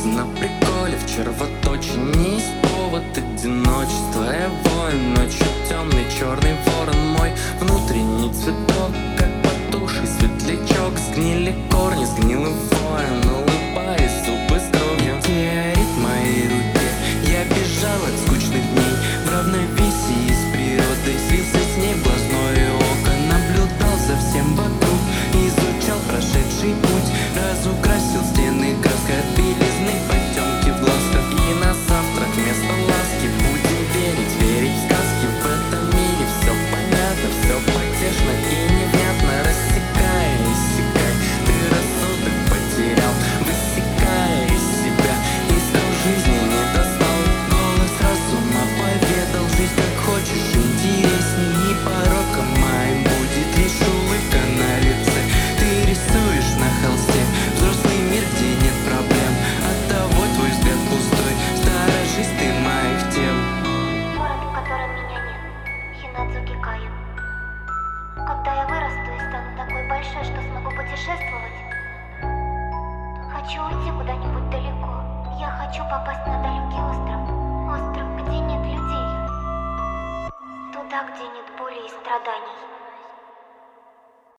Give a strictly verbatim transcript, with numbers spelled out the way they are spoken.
на приколе, в червоточине не есть повод одиночества. Я воин ночью, темный черный ворон мой, внутренний цветок, как потухший светлячок. Сгнили корни, сгнил и воин, улыбаясь, зубы с кровью. Метеорит в моей руке, я бежал от скучных дней в равновесии с природой, слился с ней в глазное око, наблюдал за всем вокруг, изучал прошедший путь, разукрасил стены краской от белизны, потемки в глазках. И на завтрак вместо ласки будем верить, верить в сказки. В этом мире все понятно, все потешно и невнятно. Рассекая, иссякай, ты рассудок потерял, высекая из себя, искал жизни, не достал. Голос разума поведал, жизнь как хочешь, интересней, и пороком моим будет лишь улыбка на лице. Ты рисуешь на холсте взрослый мир, где нет проблем, оттого твой взгляд пустой, сторожись ты моих тем. Город, в котором меня нет, Хинадзуки Каю. Когда я вырасту и стану такой большой, что смогу путешествовать, хочу уйти куда-нибудь далеко. Я хочу попасть на далекий остров. Остров, где нет людей. Туда, где нет боли и страданий.